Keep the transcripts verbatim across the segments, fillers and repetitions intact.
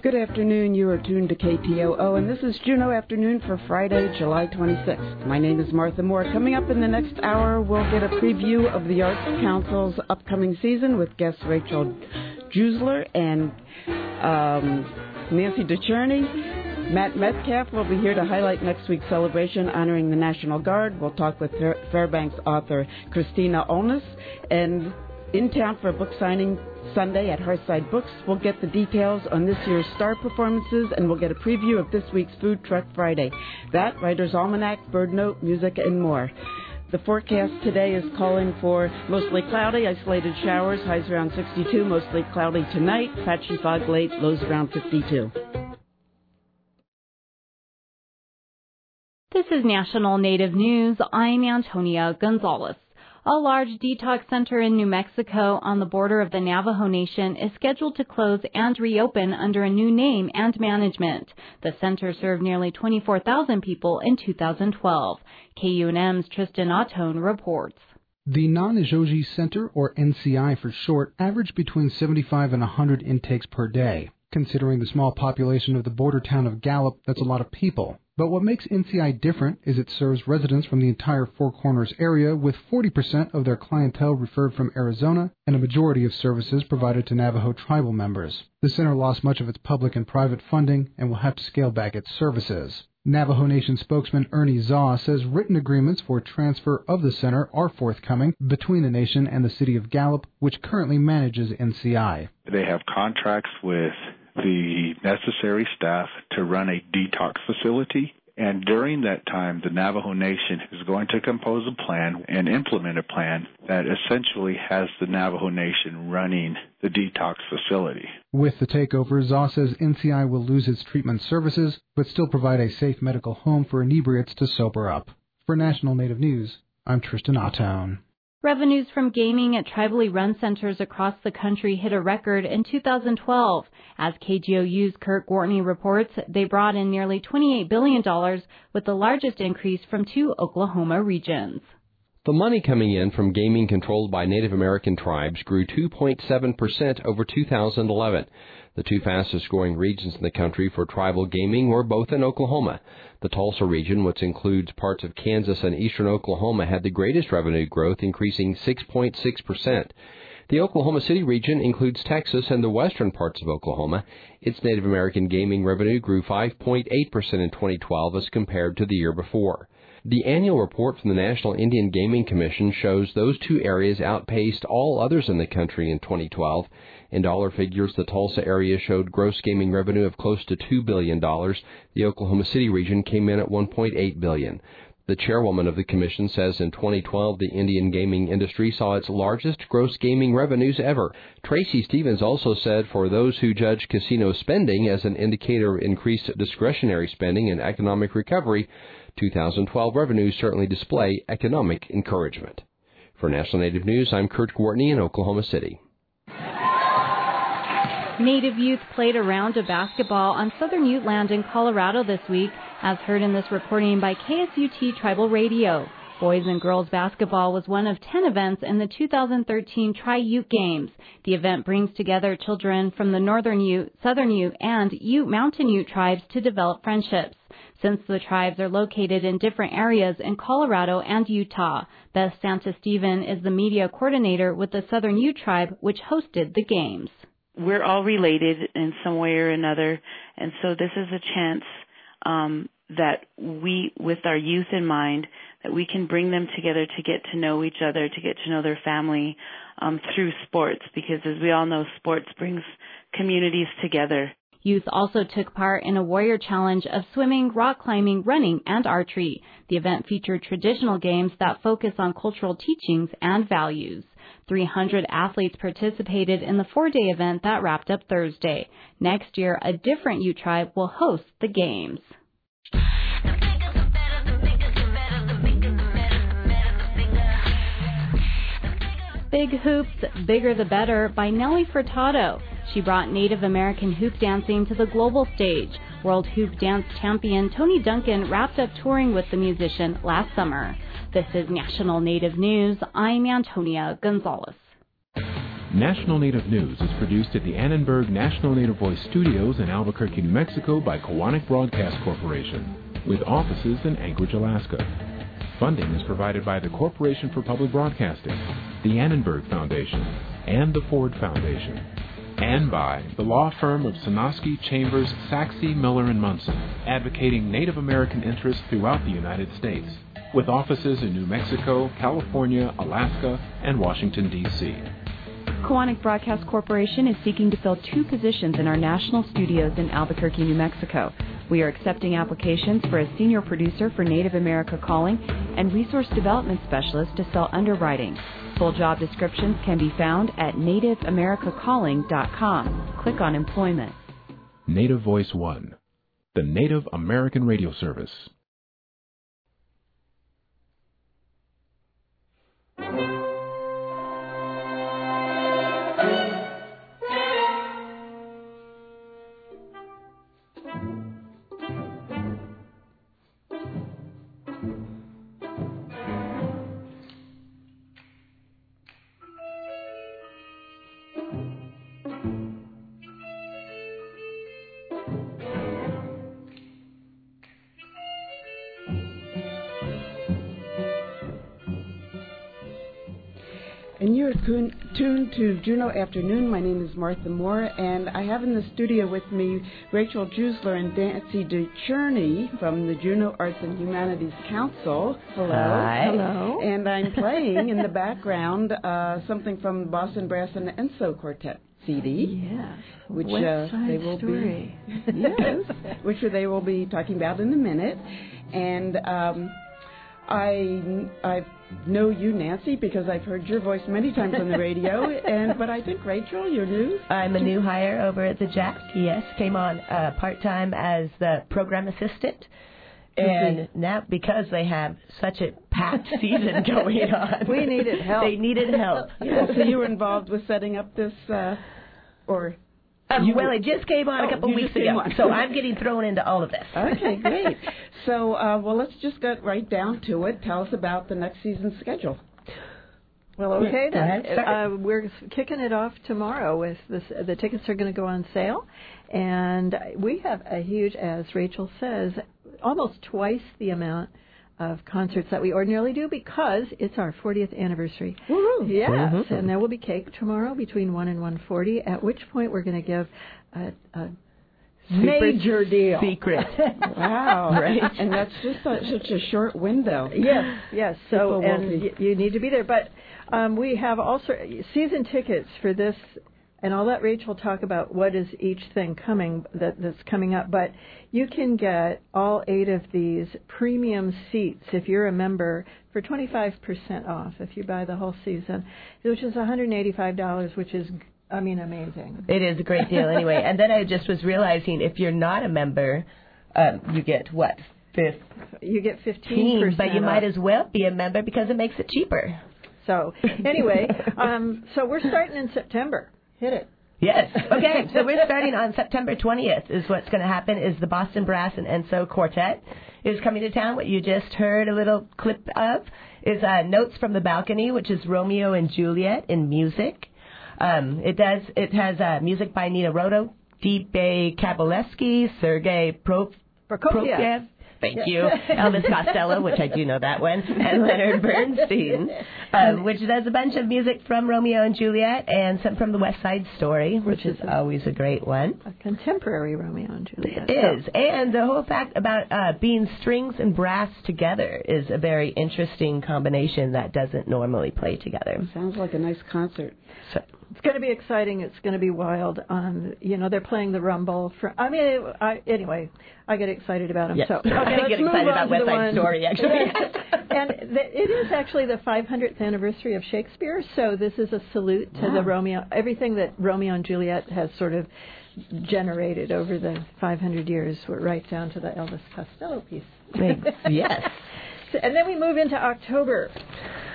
Good afternoon. You are tuned to K T O O, and this is Juneau Afternoon for Friday, July twenty-sixth. My name is Martha Moore. Coming up in the next hour, we'll get a preview of the Arts Council's upcoming season with guests Rachel Jusler and um, Nancy DeCherney. Matt Metcalf will be here to highlight next week's celebration honoring the National Guard. We'll talk with Fairbanks author Christina Olness. And in town for a book signing Sunday at Hearthside Books, we'll get the details on this year's star performances, and we'll get a preview of this week's Food Truck Friday. That, Writer's Almanac, Bird Note, music, and more. The forecast today is calling for mostly cloudy, isolated showers, highs around sixty-two, mostly cloudy tonight, patchy fog late, lows around fifty-two. This is National Native News. I'm Antonia Gonzalez. A large detox center in New Mexico on the border of the Navajo Nation is scheduled to close and reopen under a new name and management. The center served nearly twenty-four thousand people in two thousand twelve. K U N M's Tristan Ottone reports. The Nanajoji Center, or N C I for short, averaged between seventy-five and one hundred intakes per day. Considering the small population of the border town of Gallup, that's a lot of people. But what makes N C I different is it serves residents from the entire Four Corners area, with forty percent of their clientele referred from Arizona and a majority of services provided to Navajo tribal members. The center lost much of its public and private funding and will have to scale back its services. Navajo Nation spokesman Ernie Zaw says written agreements for transfer of the center are forthcoming between the nation and the city of Gallup, which currently manages N C I. They have contracts with the necessary staff to run a detox facility, and during that time the Navajo Nation is going to compose a plan and implement a plan that essentially has the Navajo Nation running the detox facility. With the takeover, Zaw says N C I will lose its treatment services, but still provide a safe medical home for inebriates to sober up. For National Native News, I'm Tristan Ottone. Revenues from gaming at tribally run centers across the country hit a record in two thousand twelve. As K G O U's Kurt Gortney reports, they brought in nearly twenty-eight billion dollars, with the largest increase from two Oklahoma regions. The money coming in from gaming controlled by Native American tribes grew two point seven percent over two thousand eleven. The two fastest-growing regions in the country for tribal gaming were both in Oklahoma. The Tulsa region, which includes parts of Kansas and eastern Oklahoma, had the greatest revenue growth, increasing six point six percent. The Oklahoma City region includes Texas and the western parts of Oklahoma. Its Native American gaming revenue grew five point eight percent in twenty twelve as compared to the year before. The annual report from the National Indian Gaming Commission shows those two areas outpaced all others in the country in twenty twelve. In dollar figures, the Tulsa area showed gross gaming revenue of close to two billion dollars. The Oklahoma City region came in at one point eight billion dollars. The chairwoman of the commission says in twenty twelve, the Indian gaming industry saw its largest gross gaming revenues ever. Tracy Stevens also said for those who judge casino spending as an indicator of increased discretionary spending and economic recovery, two thousand twelve revenues certainly display economic encouragement. For National Native News, I'm Kurt Gortney in Oklahoma City. Native youth played a round of basketball on Southern Ute land in Colorado this week, as heard in this reporting by K S U T Tribal Radio. Boys and girls basketball was one of ten events in the two thousand thirteen Tri-Ute Games. The event brings together children from the Northern Ute, Southern Ute, and Ute Mountain Ute tribes to develop friendships. Since the tribes are located in different areas in Colorado and Utah, Beth Santa-Steven is the media coordinator with the Southern Ute tribe, which hosted the games. We're all related in some way or another, and so this is a chance um, that we, with our youth in mind, that we can bring them together to get to know each other, to get to know their family um, through sports, because as we all know, sports brings communities together. Youth also took part in a warrior challenge of swimming, rock climbing, running, and archery. The event featured traditional games that focus on cultural teachings and values. three hundred athletes participated in the four-day event that wrapped up Thursday. Next year, a different Ute tribe will host the games. Big Hoops, Bigger the Better by Nelly Furtado. She brought Native American hoop dancing to the global stage. World Hoop Dance champion Tony Duncan wrapped up touring with the musician last summer. This is National Native News. I'm Antonia Gonzalez. National Native News is produced at the Annenberg National Native Voice Studios in Albuquerque, New Mexico by Koahnic Broadcast Corporation, with offices in Anchorage, Alaska. Funding is provided by the Corporation for Public Broadcasting, the Annenberg Foundation, and the Ford Foundation, and by the law firm of Sonosky, Chambers, Saxe, Miller and Munson, advocating Native American interests throughout the United States, with offices in New Mexico, California, Alaska, and Washington, D C Koahnic Broadcast Corporation is seeking to fill two positions in our national studios in Albuquerque, New Mexico. We are accepting applications for a senior producer for Native America Calling and resource development specialist to sell underwriting. Full job descriptions can be found at native america calling dot com. Click on Employment. Native Voice One, the Native American Radio Service. And you're tuned to Juneau Afternoon. My name is Martha Moore, and I have in the studio with me Rachel Jusler and Nancy DeCherney from the Juneau Arts and Humanities Council. Hello. Hi. Hello. And I'm playing in the background uh, something from the Boston Brass and Enso Quartet C D. Yes. Which West uh, Side they will Story. be yes, which they will be talking about in a minute. And um, I I know you, Nancy, because I've heard your voice many times on the radio. And but I think Rachel, you're new. I'm a new hire over at the Jack. Yes, came on uh, part time as the program assistant. And mm-hmm. now, because they have such a packed season going on, we needed help. They needed help. Yeah, so you were involved with setting up this, uh, or um, you well, were, it just came on oh, a couple weeks ago, so I'm getting thrown into all of this. Okay, great. So, uh, well, let's just get right down to it. Tell us about the next season's schedule. Well, okay, yeah, then. Uh, we're kicking it off tomorrow with this. The tickets are going to go on sale, and we have a huge, as Rachel says, almost twice the amount of concerts that we ordinarily do because it's our fortieth anniversary. Woo-hoo. Yes, mm-hmm. and there will be cake tomorrow between one and one forty. At which point we're going to give a, a major deal. Secret. Wow. Right. And that's just a, such a short window. Yes, yes. So, People and y- you need to be there. But um, we have also season tickets for this, and I'll let Rachel talk about what is each thing coming that, that's coming up. But you can get all eight of these premium seats if you're a member for twenty-five percent off if you buy the whole season, which is one hundred eighty-five dollars, which is I mean, amazing. It is a great deal anyway. And then I just was realizing if you're not a member, um, you get what? Fifth. You get fifteen percent But you off. might as well be a member because it makes it cheaper. So, anyway, um, so we're starting in September. Hit it. Yes. Okay, so we're starting on September twentieth is what's going to happen is the Boston Brass and Enso Quartet is coming to town. What you just heard a little clip of is uh, Notes from the Balcony, which is Romeo and Juliet in music. Um, it does. It has uh, music by Nina Roto, Deepe Kabalevsky, Sergei Pro- Prokofiev. Thank you. Elvis Costello, which I do know that one, and Leonard Bernstein, um, which does a bunch of music from Romeo and Juliet and some from the West Side Story, which, which is, is a, always a great one. A contemporary Romeo and Juliet. It is. And the whole fact about uh, being strings and brass together is a very interesting combination that doesn't normally play together. Sounds like a nice concert. So, it's going to be exciting. It's going to be wild. Um, you know, they're playing the Rumble. For, I mean, it, I, anyway, I get excited about them. Yes. So, okay, I let's get move excited on about West Side one. Story, actually. And the, it is actually the five hundredth anniversary of Shakespeare, so this is a salute to wow. the Romeo, everything that Romeo and Juliet has sort of generated over the five hundred years, right down to the Elvis Costello piece. Yes. So, and then we move into October.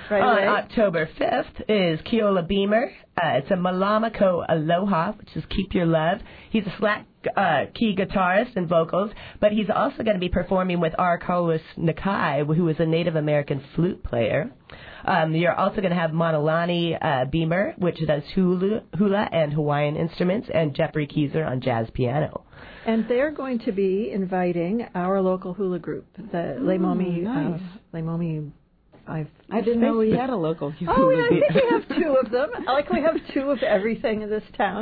right On away. October fifth is Keola Beamer. Uh, it's a Malamako Aloha, which is Keep Your Love. He's a slack uh, key guitarist and vocals, but he's also going to be performing with R. Carlos Nakai, who is a Native American flute player. Um, you're also going to have Monolani uh, Beamer, which does hula, hula and Hawaiian instruments, and Jeffrey Keyser on jazz piano. And they're going to be inviting our local hula group, the Oh, Leimomi. nice. Uh, Leimomi. I've, I didn't know we had a local hula Oh, I group. think we have two of them. Like we have two of everything in this town.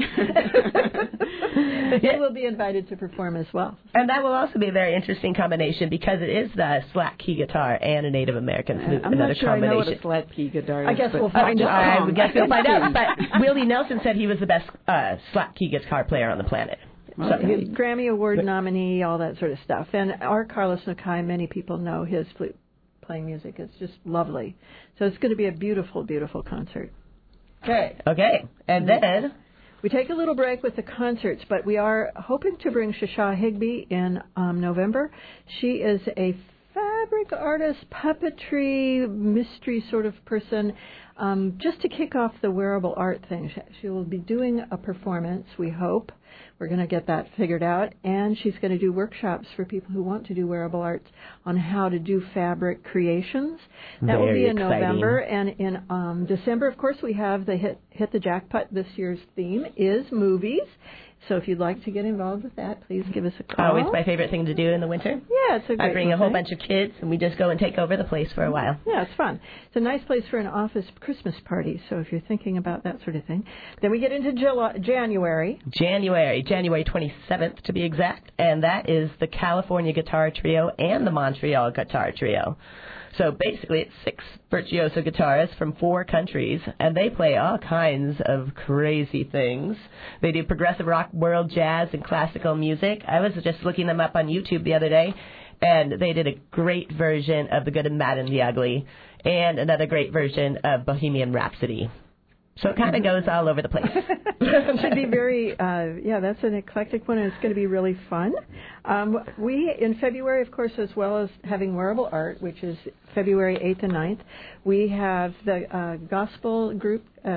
They will be invited to perform as well. And that will also be a very interesting combination because it is the slack key guitar and a Native American flute. I'm another not sure I know what combination. a slack key guitar is. I guess but- we'll find Uh, out. I guess we'll find out. But Willie Nelson said he was the best uh, slack key guitar player on the planet. So he's Grammy Award nominee, all that sort of stuff. And our Carlos Nakai, many people know his flute playing music. It's just lovely. So it's going to be a beautiful, beautiful concert. Okay. Okay. And then we take a little break with the concerts, but we are hoping to bring Shasha Higby in um, November. She is a fabric artist, puppetry, mystery sort of person, um, just to kick off the wearable art thing. She, she will be doing a performance, we hope. We're going to get that figured out. And she's going to do workshops for people who want to do wearable arts on how to do fabric creations. That will Very be in exciting. November. And in um, December, of course, we have the hit, hit the Jackpot. This year's theme is movies. So if you'd like to get involved with that, please give us a call. always my favorite thing to do in the winter. Yeah, it's a great I bring a whole thing. bunch of kids and we just go and take over the place for a while. Yeah, it's fun. It's a nice place for an office Christmas party, so if you're thinking about that sort of thing. Then we get into July, January. January, January twenty-seventh to be exact, and that is the California Guitar Trio and the Montreal Guitar Trio. So basically it's six virtuoso guitarists from four countries, and they play all kinds of crazy things. They do progressive rock, world jazz, and classical music. I was just looking them up on YouTube the other day, and they did a great version of The Good and Bad and the Ugly, and another great version of Bohemian Rhapsody. So it kind of goes all over the place. It should be very, uh, yeah, that's an eclectic one, and it's going to be really fun. Um, we, in February, of course, as well as having wearable art, which is February eighth and ninth, we have the uh, gospel group, uh,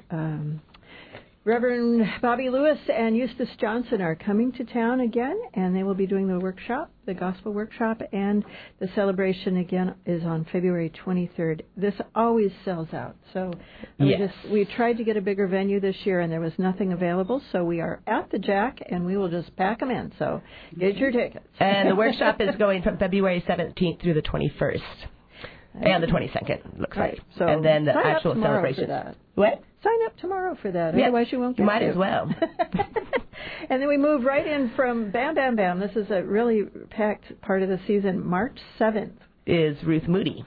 um, Reverend Bobby Lewis and Eustace Johnson are coming to town again, and they will be doing the workshop, the gospel workshop, and the celebration again is on February twenty-third. This always sells out. So we, Yes. just, we tried to get a bigger venue this year, and there was nothing available, so we are at the Jack, and we will just pack them in. So get your tickets. And the workshop is going from February seventeenth through the twenty-first. And the twenty-second, looks Right. like. So and then the sign up actual tomorrow celebration. For that. What? Sign up tomorrow for that. Yeah. Otherwise, you won't get You might to. as well. And then we move right in from Bam Bam Bam. This is a really packed part of the season. March seventh. Is Ruth Moody.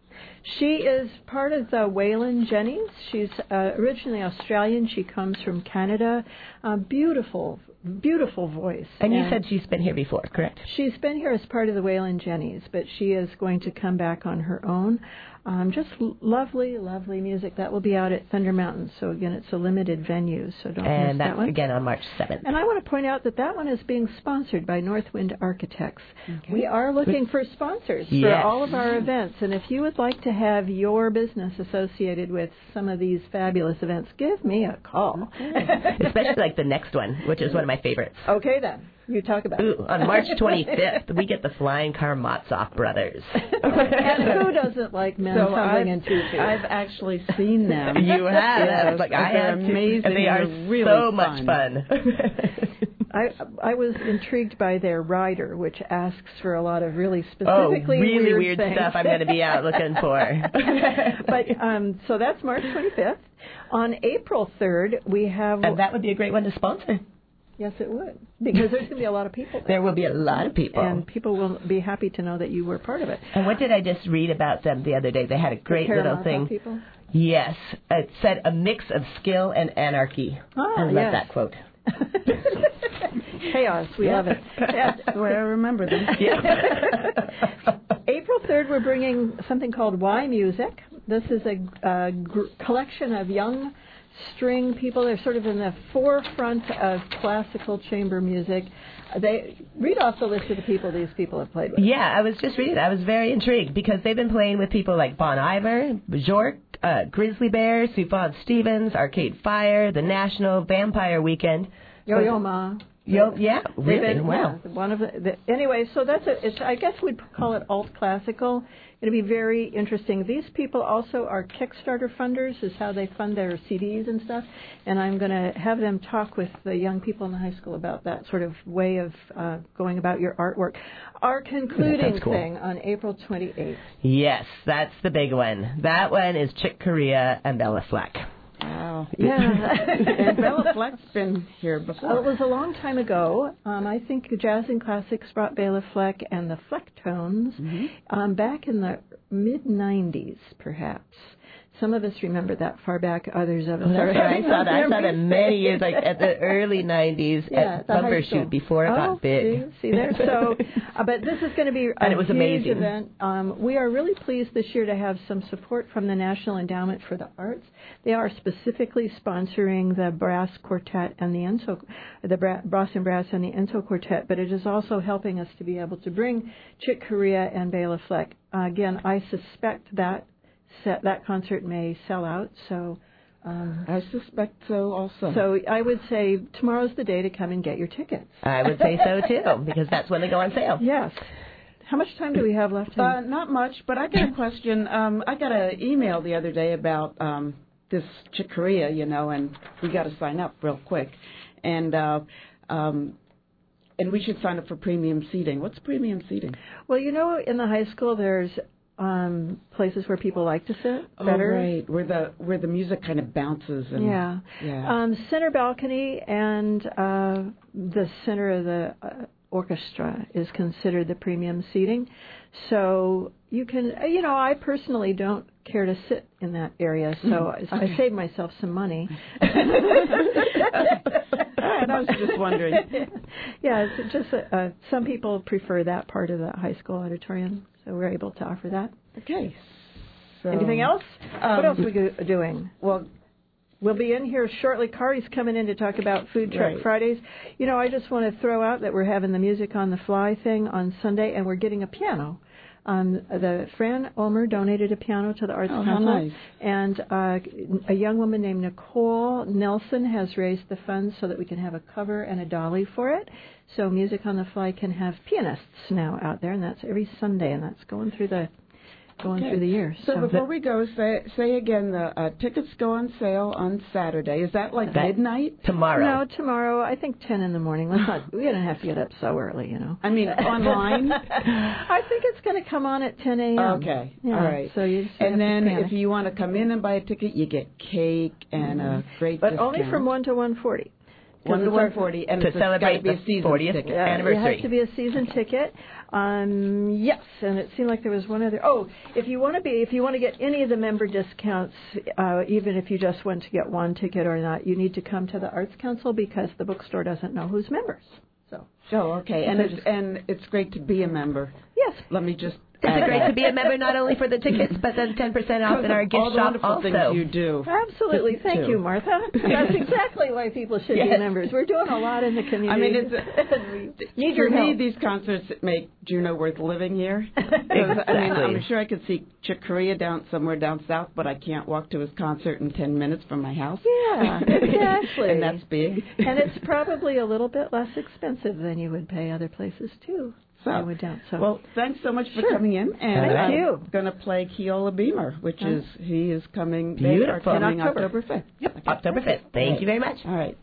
She is part of the Waylon Jennings. She's uh, originally Australian. She comes from Canada. Uh, beautiful, beautiful voice. And you said she's been here before, correct? She's been here as part of the Waylon Jennings, but she is going to come back on her own. Um, just l- lovely, lovely music. That will be out at Thunder Mountain. So, again, it's a limited venue, so don't And miss that's that one. again on March seventh. And I want to point out that that one is being sponsored by Northwind Architects. Okay. We are looking for sponsors Yes. for all of our events. And if you would like to have your business associated with some of these fabulous events, give me a call. Especially like the next one, which is one of my favorites. Okay, then. You talk about Ooh, it. on March twenty-fifth, we get the Flying Karamazov brothers. And who doesn't like men So tumbling I've, in tutus? I've actually seen them. You have. Yes, like, I they're have too. amazing. And they are They're really so fun. much fun. I I was intrigued by their rider, which asks for a lot of really Oh, specifically really weird, weird things. stuff I'm going to be out looking for. But um, so that's March twenty-fifth. On April third, we have. And that would be a great one to sponsor. Yes, it would, because there's going to be a lot of people there. There will be a lot of people. And people will be happy to know that you were part of it. And what did I just read about them the other day? They had a great The little Karamazov thing. People? Yes. It said a mix of skill and anarchy. Ah, I love yes. that quote. Chaos, we Yeah. love it. That's the way I remember them. Yeah. April third, we're bringing something called Y Music. This is a, a gr- collection of young string people. They're sort of in the forefront of classical chamber music. They read off the list of the people these people have played with. Yeah, I was just reading. I was very intrigued because they've been playing with people like Bon Iver, Bjork, uh, Grizzly Bear, Sufjan Stevens, Arcade Fire, The National, Vampire Weekend. Yo-Yo Ma. Yo, yeah, really, been, wow. Yeah, one of the, the, anyway, so that's a, it's, I guess we'd call it alt classical. It'll be very interesting. These people also are Kickstarter funders, is how they fund their C Ds and stuff. And I'm going to have them talk with the young people in the high school about that sort of way of uh, going about your artwork. Our concluding cool. thing on April twenty-eighth. Yes, that's the big one. That one is Chick Corea and Bella Fleck. Wow. Yeah. And Bella Fleck's been here before. Oh, it was a long time ago. Um, I think Jazz and Classics brought Bela Fleck and the Flecktones mm-hmm. um, back in the mid nineties, perhaps. Some of us remember that far back. Others of us oh, are. I saw that. I saw that many years, like at the early nineties yeah, at Bumbershoot before it oh, got big. See, see there. So, uh, but this is going to be a and it was huge amazing. event. Um, we are really pleased this year to have some support from the National Endowment for the Arts. They are specifically sponsoring the brass quartet and the Enso, the Bra- Boston Brass and the Enso Quartet. But it is also helping us to be able to bring Chick Corea and Bela Fleck. Uh, again, I suspect that. Set, that concert may sell out, so um, I suspect so also. So I would say tomorrow's the day to come and get your tickets. I would say so too, because that's when they go on sale. Yes. How much time do we have left? Uh, not much, but I got a question. Um, I got an email the other day about um, this Chick Corea, you know, and we got to sign up real quick, and uh, um, and we should sign up for premium seating. What's premium seating? Well, you know, in the high school, there's Um, places where people like to sit better. Oh, right, where the where the music kind of bounces. And, yeah. yeah. Um, center balcony and uh, the center of the uh, orchestra is considered the premium seating. So you can, you know, I personally don't care to sit in that area, so mm, okay. I save myself some money. And I was just wondering. Yeah, it's just uh, uh, some people prefer that part of the high school auditorium. So we're able to offer that. Okay. So, anything else? Um, what else are we go- doing? Well, we'll be in here shortly. Kari's coming in to talk about Food Truck right. Fridays. You know, I just want to throw out that we're having the Music on the Fly thing on Sunday, and we're getting a piano. Um, the Fran Ulmer donated a piano to the Arts oh, Council, how nice. and uh, a young woman named Nicole Nelson has raised the funds so that we can have a cover and a dolly for it. So Music on the Fly can have pianists now out there, and that's every Sunday, and that's going through the going okay. through the year. So, so before we go, say say again, the uh, tickets go on sale on Saturday. Is that like that midnight? Tomorrow. No, tomorrow. I think ten in the morning. Let's not. We don't have to get up so early, you know. I mean, online. I think it's going to come on at ten a.m. Okay. Yeah, all right. So you. Just and then if if you want to come in and buy a ticket, you get cake and mm-hmm. a great. But discount. only from one to one forty. One to one forty, and to it's celebrate be a the fortieth ticket. anniversary. It has to be a season ticket. Um, yes, and it seemed like there was one other. Oh, if you want to be, if you want to get any of the member discounts, uh, even if you just want to get one ticket or not, you need to come to the Arts Council because the bookstore doesn't know who's members. So. Oh, okay, and it's and it's great to be a member. Yes. Let me just. It's great to be a member, not only for the tickets, but then ten percent off in our gift all the shop wonderful also. Things you do. Absolutely. Thank you, Martha. That's exactly why people should yes. be members. We're doing a lot in the community. I mean, it's, need for your me, help. these concerts make Juneau worth living here. Exactly. I mean, I'm sure I could see Chick Corea down somewhere down south, but I can't walk to his concert in ten minutes from my house. Yeah, exactly. And that's big. And it's probably a little bit less expensive than you would pay other places, too. So, I would doubt so. Well, thanks so much for sure. coming in. And Thank I'm you. going to play Keola Beamer, which huh? is, he is coming, Beautiful. they are coming In October. October fifth. Yep, okay. October fifth. Thank right. you very much. All right.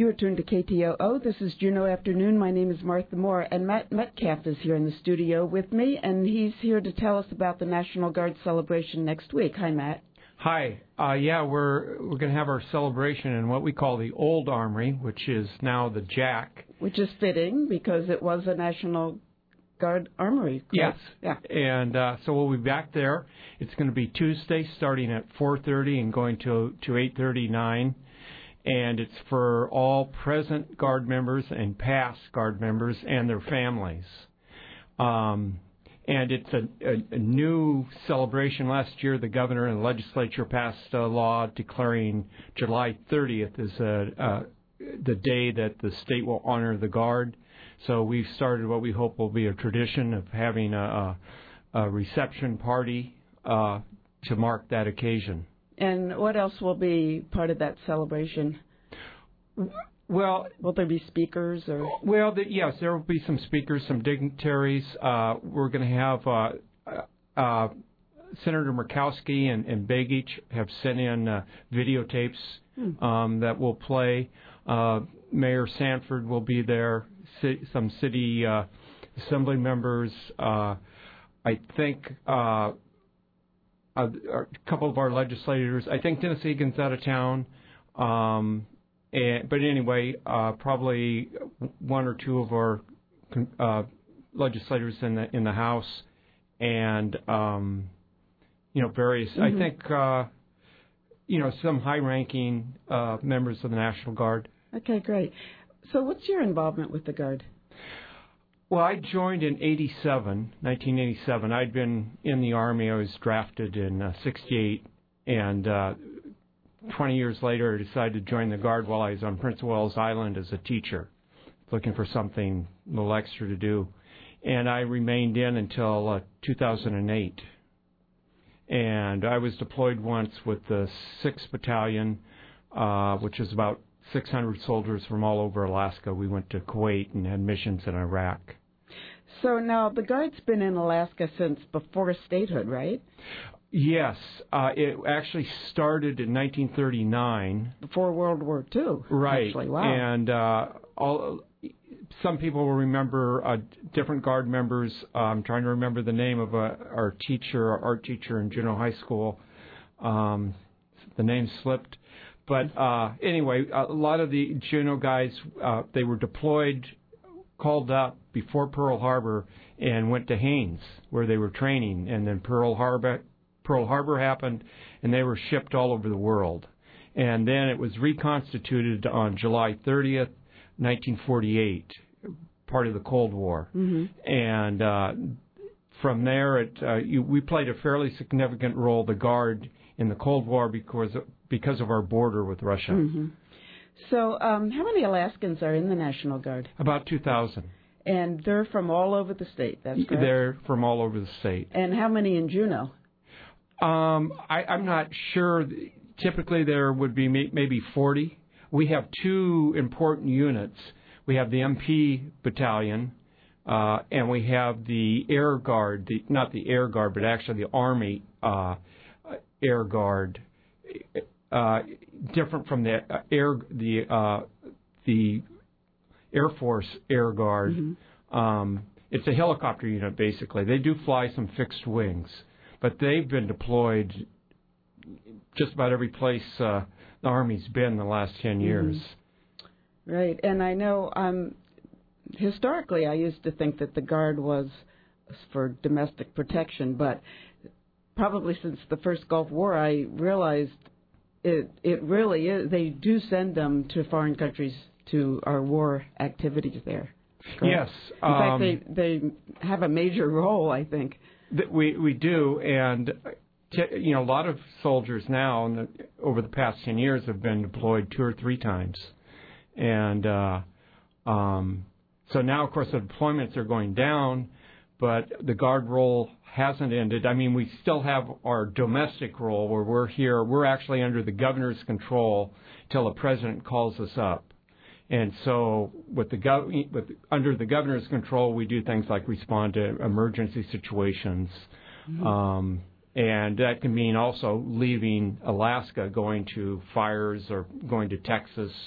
You are tuned to K T O O. This is Juneau Afternoon. My name is Martha Moore, and Matt Metcalf is here in the studio with me, and he's here to tell us about the National Guard celebration next week. Hi, Matt. Hi. Uh, yeah, we're we're going to have our celebration in what we call the Old Armory, which is now the Jack. Which is fitting because it was a National Guard Armory. Yes. Yeah. And uh, so we'll be back there. It's going to be Tuesday, starting at four thirty and going to to eight thirty-nine. And it's for all present Guard members and past Guard members and their families. Um, and it's a, a, a new celebration. Last year, the governor and the legislature passed a law declaring July thirtieth as a, uh, the day that the state will honor the Guard. So we've started what we hope will be a tradition of having a, a, a reception party uh, to mark that occasion. And what else will be part of that celebration? Well, will there be speakers or? Well, the, yes, there will be some speakers, some dignitaries. Uh, we're going to have uh, uh, Senator Murkowski and, and Begich have sent in uh, videotapes hmm. um, that will play. Uh, Mayor Sanford will be there. C- some city uh, assembly members. Uh, I think. Uh, Uh, a couple of our legislators. I think Dennis Egan's out of town. Um, and, but anyway, uh, probably one or two of our uh, legislators in the in the House, and um, you know various. Mm-hmm. I think uh, you know some high-ranking uh, members of the National Guard. Okay, great. So, what's your involvement with the Guard? Well, I joined in eighty-seven, nineteen eighty-seven. I'd been in the Army. I was drafted in uh, sixty-eight, and uh, twenty years later, I decided to join the Guard while I was on Prince of Wales Island as a teacher, looking for something a little extra to do. And I remained in until uh, two thousand eight. And I was deployed once with the sixth Battalion, uh, which is about six hundred soldiers from all over Alaska. We went to Kuwait and had missions in Iraq. So now the Guard's been in Alaska since before statehood, right? Yes. Uh, it actually started in nineteen thirty-nine. Before World War Two. Right. Actually. Wow. And uh, all, some people will remember uh, different Guard members. Uh, I'm trying to remember the name of uh, our teacher, our art teacher in Juneau High School. Um, the name slipped. But uh, anyway, a lot of the Juneau guys, uh, they were deployed, called up before Pearl Harbor, and went to Haines, where they were training. And then Pearl Harbor, Pearl Harbor happened, and they were shipped all over the world. And then it was reconstituted on July thirtieth, nineteen forty-eight, part of the Cold War. Mm-hmm. And uh, from there, it, uh, you, we played a fairly significant role, the Guard, in the Cold War because because of our border with Russia. Mm-hmm. So um, how many Alaskans are in the National Guard? About two thousand. And they're from all over the state, that's correct? They're from all over the state. And how many in Juneau? Um, I, I'm not sure. Typically there would be maybe forty. We have two important units. We have the M P Battalion, uh, and we have the Air Guard, the, not the Air Guard, but actually the Army uh, Air Guard. Uh, different from the uh, air, the uh, the Air Force Air Guard. Mm-hmm. Um, it's a helicopter unit, basically. They do fly some fixed wings, but they've been deployed just about every place uh, the Army's been in the last ten years. Mm-hmm. Right, and I know um, historically I used to think that the Guard was for domestic protection, but probably since the first Gulf War, I realized it it really is. They do send them to foreign countries to our war activities there. Correct? Yes. In um, fact, they they have a major role, I think. Th- we we do, and t- you know, a lot of soldiers now, in the, over the past ten years, have been deployed two or three times, and uh, um, so now, of course, the deployments are going down, but the Guard role hasn't ended. I mean, we still have our domestic role where we're here. We're actually under the governor's control till the president calls us up. And so with the gov- with, under the governor's control, we do things like respond to emergency situations. Mm-hmm. Um, and that can mean also leaving Alaska, going to fires or going to Texas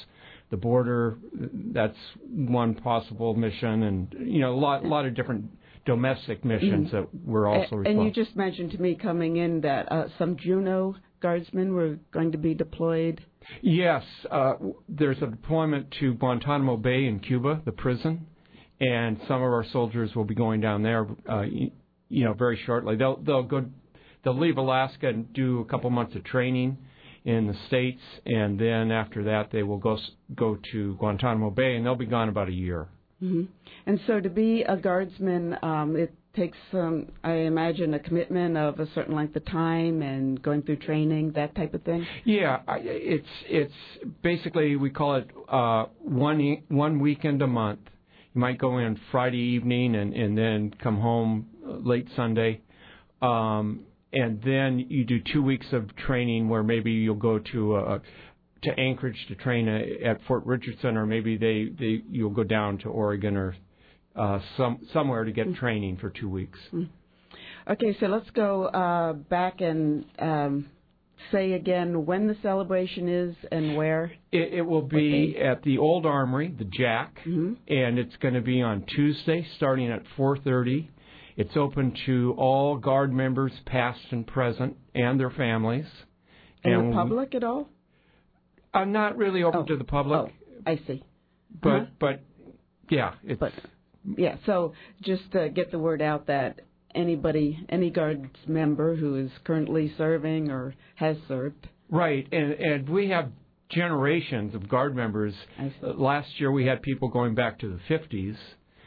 the border. That's one possible mission, and you know, a lot, a lot of different domestic missions mm-hmm. that we're also responsible. And you just mentioned to me coming in that uh, some Juneau Guardsmen were going to be deployed. Yes, uh, there's a deployment to Guantanamo Bay in Cuba, the prison, and some of our soldiers will be going down there, uh, you, you know, very shortly. They'll they'll go, they'll leave Alaska and do a couple months of training in the States, and then after that they will go go to Guantanamo Bay, and they'll be gone about a year. Mm-hmm. And so to be a guardsman, um, it takes, um, I imagine, a commitment of a certain length of time and going through training, that type of thing? Yeah, it's it's basically, we call it uh, one one weekend a month. You might go in Friday evening and, and then come home late Sunday. Um, and then you do two weeks of training where maybe you'll go to a, to Anchorage to train a, at Fort Richardson, or maybe they, they you'll go down to Oregon or uh, some somewhere to get training for two weeks. Okay, so let's go uh, back and um, say again when the celebration is and where. It, it will be at the Old Armory, the Jack, mm-hmm. and it's going to be on Tuesday starting at four thirty. It's open to all Guard members, past and present, and their families. And, and the public at all? I'm not really open oh. to the public. Oh, I see. But, uh-huh. but yeah. It's, but, yeah, so just to get the word out that anybody, any Guards member who is currently serving or has served. Right, and, and we have generations of Guard members. Uh, last year we had people going back to the fifties.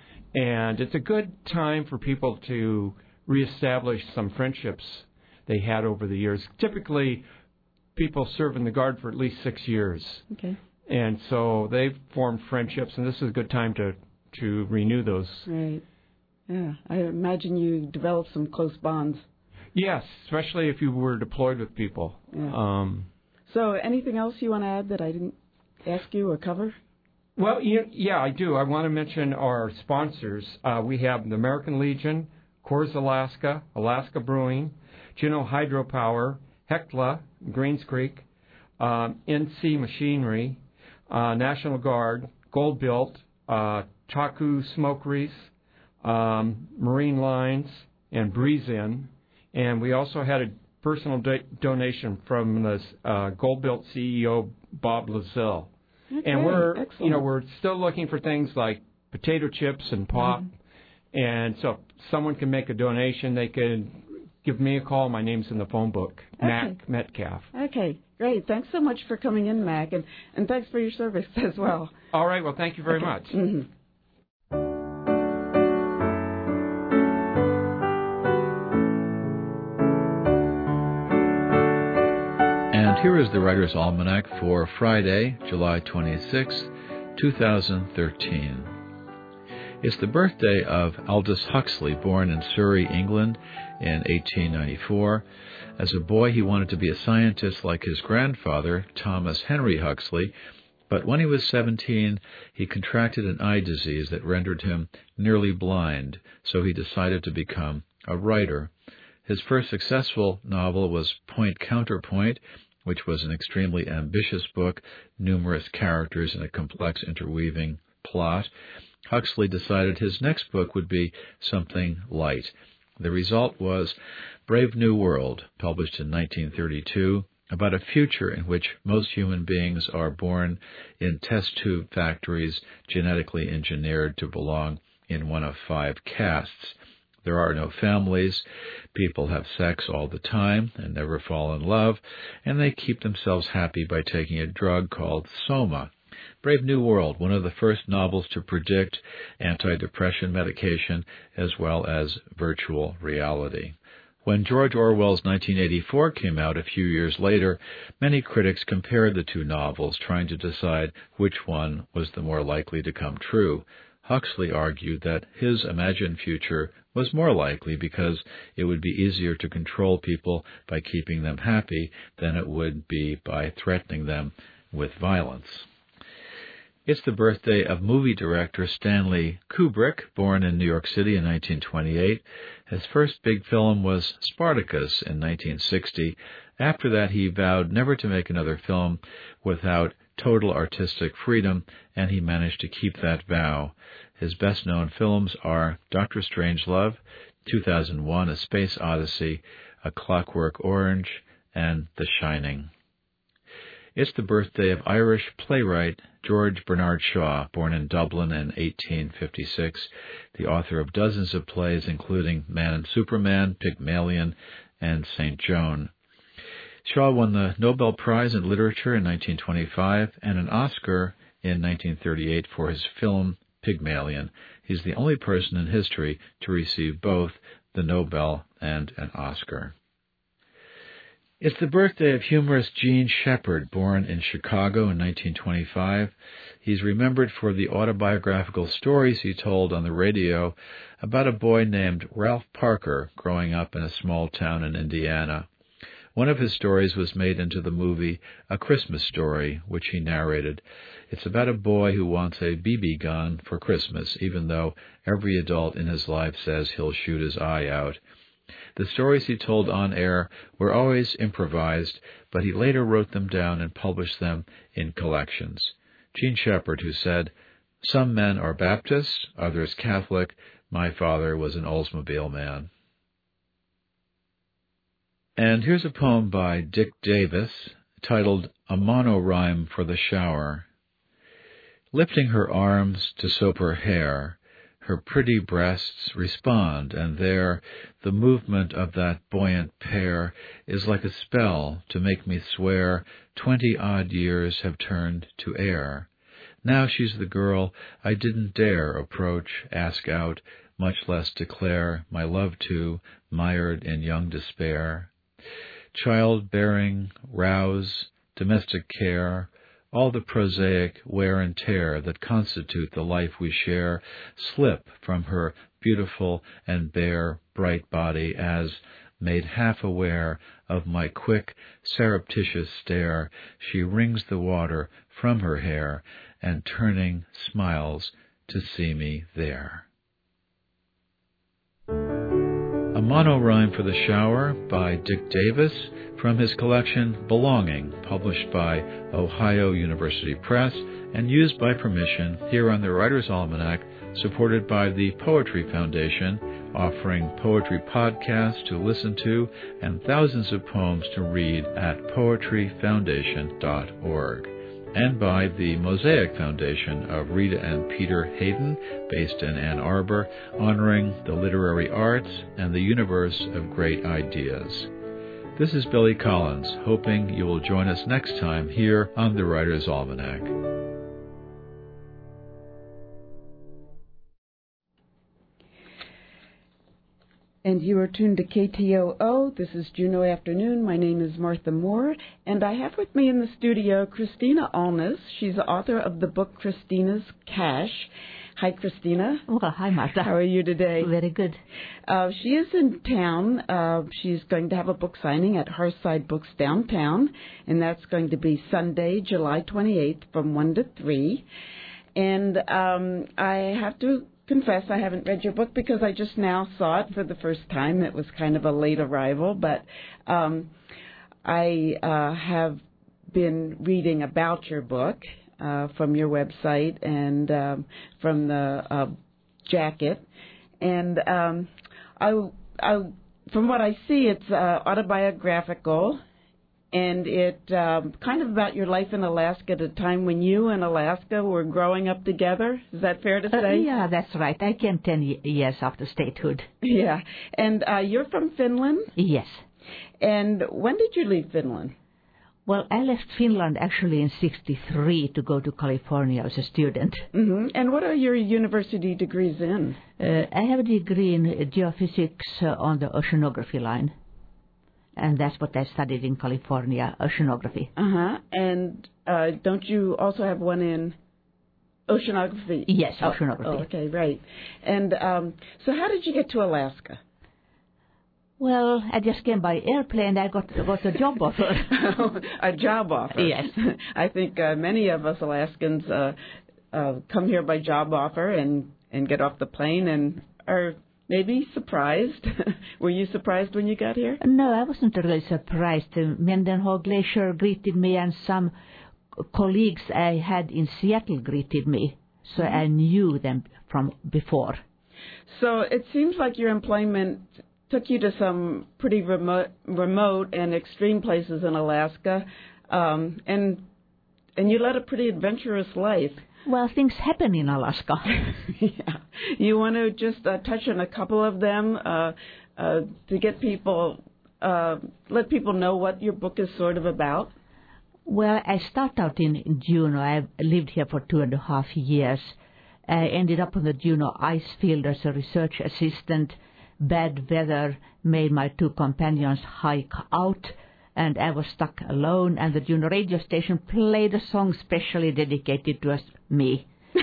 And it's a good time for people to reestablish some friendships they had over the years. Typically, people serve in the Guard for at least six years. Okay. And so they've formed friendships, and this is a good time to, to renew those. Right. Yeah. I imagine you developed some close bonds. Yes, especially if you were deployed with people. Yeah. Um, so anything else you want to add that I didn't ask you or cover? Well, yeah, I do. I want to mention our sponsors. Uh, we have the American Legion, Coors Alaska, Alaska Brewing, Juneau Hydropower, Hecla, Greens Creek, um, N C Machinery, uh, National Guard, Gold Built, uh, Taku Smokeries, um, Marine Lines, and Breeze In. And we also had a personal do- donation from the uh, Gold Built C E O, Bob Lazell. Okay, and we're, excellent. you know, we're still looking for things like potato chips and pop. Mm-hmm. And so if someone can make a donation, they can give me a call. My name's in the phone book, okay. Mac Metcalf. Okay, great. Thanks so much for coming in, Mac, and, and thanks for your service as well. All right. Well, thank you very okay. much. Mm-hmm. And here is the Writer's Almanac for Friday, July twenty-sixth, two thousand thirteen. It's the birthday of Aldous Huxley, born in Surrey, England in eighteen ninety-four. As a boy, he wanted to be a scientist like his grandfather, Thomas Henry Huxley, but when he was seventeen, he contracted an eye disease that rendered him nearly blind, so he decided to become a writer. His first successful novel was Point Counterpoint, which was an extremely ambitious book, numerous characters and a complex interweaving plot. Huxley decided his next book would be something light. The result was Brave New World, published in nineteen thirty-two, about a future in which most human beings are born in test tube factories, genetically engineered to belong in one of five castes. There are no families, people have sex all the time and never fall in love, and they keep themselves happy by taking a drug called Soma. Brave New World, one of the first novels to predict antidepressant medication as well as virtual reality. When George Orwell's nineteen eighty-four came out a few years later, many critics compared the two novels, trying to decide which one was the more likely to come true. Huxley argued that his imagined future was more likely because it would be easier to control people by keeping them happy than it would be by threatening them with violence. It's the birthday of movie director Stanley Kubrick, born in New York City in nineteen twenty-eight. His first big film was Spartacus in nineteen sixty. After that, he vowed never to make another film without total artistic freedom, and he managed to keep that vow. His best-known films are Doctor Strangelove, two thousand one, A Space Odyssey, A Clockwork Orange, and The Shining. It's the birthday of Irish playwright George Bernard Shaw, born in Dublin in eighteen fifty-six, the author of dozens of plays including Man and Superman, Pygmalion, and Saint Joan. Shaw won the Nobel Prize in Literature in nineteen twenty-five and an Oscar in nineteen thirty-eight for his film Pygmalion. He's the only person in history to receive both the Nobel and an Oscar. It's the birthday of humorist Gene Shepard, born in Chicago in nineteen twenty-five. He's remembered for the autobiographical stories he told on the radio about a boy named Ralph Parker growing up in a small town in Indiana. One of his stories was made into the movie A Christmas Story, which he narrated. It's about a boy who wants a B B gun for Christmas, even though every adult in his life says he'll shoot his eye out. The stories he told on air were always improvised, but he later wrote them down and published them in collections. Gene Shepard, who said, "Some men are Baptists, others Catholic. My father was an Oldsmobile man." And here's a poem by Dick Davis titled A Monorhyme for the Shower. Lifting her arms to soap her hair, her pretty breasts respond, and there the movement of that buoyant pair is like a spell to make me swear twenty-odd years have turned to air. Now she's the girl I didn't dare approach, ask out, much less declare my love to, mired in young despair. Childbearing, rouse, domestic care, all the prosaic wear and tear that constitute the life we share slip from her beautiful and bare, bright body as, made half aware of my quick, surreptitious stare, she wrings the water from her hair and turning smiles to see me there. A Monorhyme for the Shower by Dick Davis from his collection Belonging, published by Ohio University Press and used by permission here on the Writer's Almanac, supported by the Poetry Foundation, offering poetry podcasts to listen to and thousands of poems to read at poetry foundation dot org. And by the Mosaic Foundation of Rita and Peter Hayden, based in Ann Arbor, honoring the literary arts and the universe of great ideas. This is Billy Collins, hoping you will join us next time here on the Writer's Almanac. And you are tuned to K T O O. This is Juneau Afternoon. My name is Martha Moore, and I have with me in the studio Christina Alnes. She's the author of the book Christina's Cash. Hi, Christina. Oh, hi, Martha. How are you today? Very good. Uh, she is in town. Uh, she's going to have a book signing at Hearthside Books downtown, and that's going to be Sunday, July twenty-eighth from one to three. And um, I have to confess I haven't read your book because I just now saw it for the first time. It was kind of a late arrival, but um, I uh, have been reading about your book uh, from your website and um, from the uh, jacket, and um, I, I, from what I see, it's uh, autobiographical. And it um, kind of about your life in Alaska at a time when you and Alaska were growing up together. Is that fair to say? Uh, yeah, that's right. I came ten years after statehood. Yeah. And uh, you're from Finland? Yes. And when did you leave Finland? Well, I left Finland actually in sixty-three to go to California as a student. Mm-hmm. And what are your university degrees in? Uh, I have a degree in geophysics uh, on the oceanography line. And that's what I studied in California, oceanography. Uh-huh. And uh, don't you also have one in oceanography? Yes, oceanography. Oh, okay, right. And um, so how did you get to Alaska? Well, I just came by airplane. I got, got a job offer. A job offer? Yes. I think uh, many of us Alaskans uh, uh, come here by job offer and, and get off the plane and are maybe surprised. Were you surprised when you got here? No, I wasn't really surprised. Uh, Mendenhall Glacier greeted me and some colleagues I had in Seattle greeted me, so mm-hmm. I knew them from before. So it seems like your employment took you to some pretty remote, remote and extreme places in Alaska, um, and and you led a pretty adventurous life. Well, things happen in Alaska. Yeah. You want to just uh, touch on a couple of them uh, uh, to get people, uh, let people know what your book is sort of about? Well, I started out in, in Juneau. I lived here for two and a half years. I ended up on the Juneau ice field as a research assistant. Bad weather made my two companions hike out, and I was stuck alone, and the Juneau radio station played a song specially dedicated to us, me.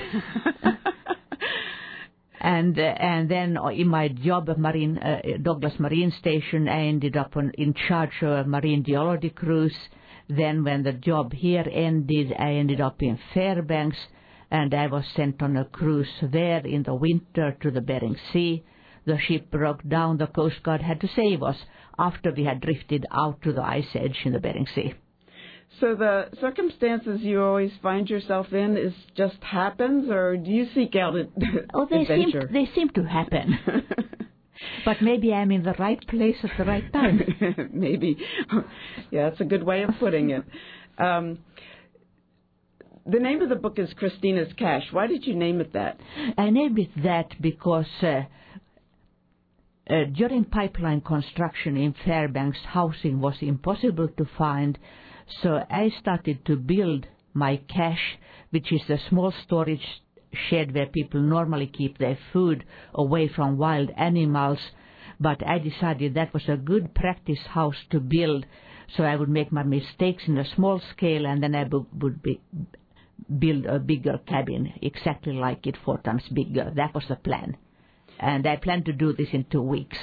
and uh, and then in my job at Marine, uh, Douglas Marine Station, I ended up on, in charge of a marine geology cruise. Then when the job here ended, I ended up in Fairbanks, and I was sent on a cruise there in the winter to the Bering Sea. The ship broke down. The Coast Guard had to save us after we had drifted out to the ice edge in the Bering Sea. So the circumstances you always find yourself in is just happens, or do you seek out an oh, they adventure? Seem, they seem to happen. But maybe I'm in the right place at the right time. Maybe. Yeah, that's a good way of putting it. Um, the name of the book is Christina's Cache. Why did you name it that? I named it that because uh, uh, during pipeline construction in Fairbanks, housing was impossible to find. So I started to build my cache, which is a small storage shed where people normally keep their food away from wild animals. But I decided that was a good practice house to build, so I would make my mistakes in a small scale, and then I would be, build a bigger cabin, exactly like it, four times bigger. That was the plan. And I planned to do this in two weeks.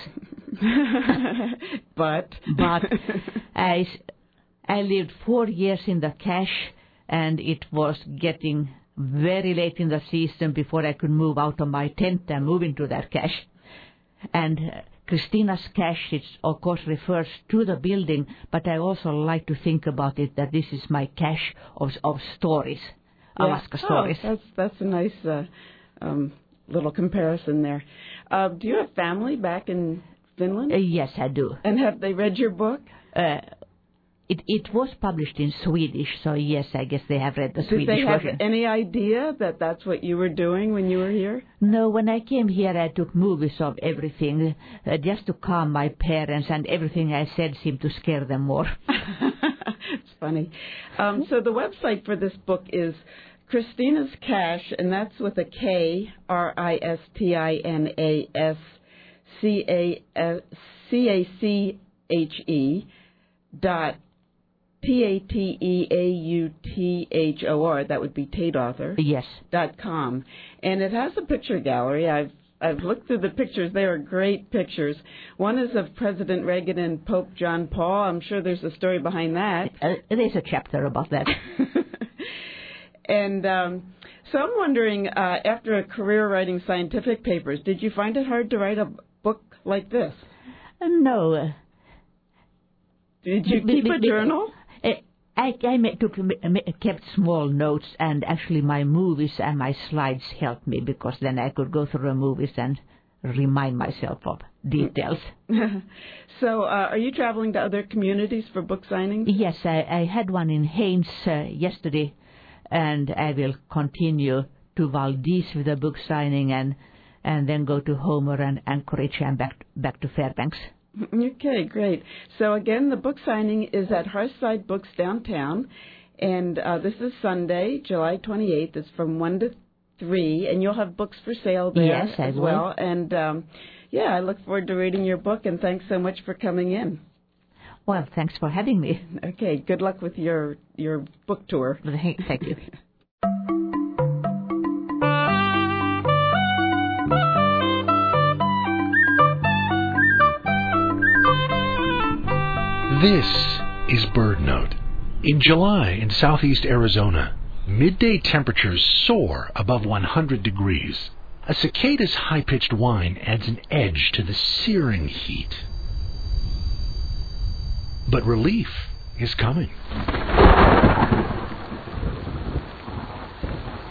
but? But I... I lived four years in the cache, and it was getting very late in the season before I could move out of my tent and move into that cache. And uh, Christina's Cache, it of course refers to the building, but I also like to think about it that this is my cache of, of stories, yeah. Alaska stories. Oh, that's, that's a nice uh, um, little comparison there. Uh, do you have family back in Finland? Uh, yes, I do. And have they read your book? Uh, It, it was published in Swedish, so yes, I guess they have read the Did Swedish they have version. any idea that that's what you were doing when you were here? No, when I came here, I took movies of everything, uh, just to calm my parents, and everything I said seemed to scare them more. It's funny. Um, so the website for this book is Christina's Cache, and that's with a K, R I S T I N A S C A C H E dot P A T E A U T H O R, that would be Tate Author. Yes. Dot com. And it has a picture gallery. I've I've looked through the pictures. They are great pictures. One is of President Reagan and Pope John Paul. I'm sure there's a story behind that. Uh, there's a chapter about that. And um, so I'm wondering, uh, after a career writing scientific papers, did you find it hard to write a book like this? Uh, no. Did you keep a journal? I, I took, kept small notes, and actually my movies and my slides helped me, because then I could go through the movies and remind myself of details. So uh, are you traveling to other communities for book signings? Yes, I, I had one in Haines uh, yesterday, and I will continue to Valdez with a book signing, and and then go to Homer and Anchorage and back, back to Fairbanks. Okay, great. So again, the book signing is at Hearthside Books downtown, and uh, this is Sunday, July twenty-eighth. It's from one to three, and you'll have books for sale there yes, as I well. will. And um, yeah, I look forward to reading your book, and thanks so much for coming in. Well, thanks for having me. Okay, good luck with your your book tour. Thank you. This is BirdNote. In July in southeast Arizona, midday temperatures soar above one hundred degrees. A cicada's high-pitched whine adds an edge to the searing heat. But relief is coming.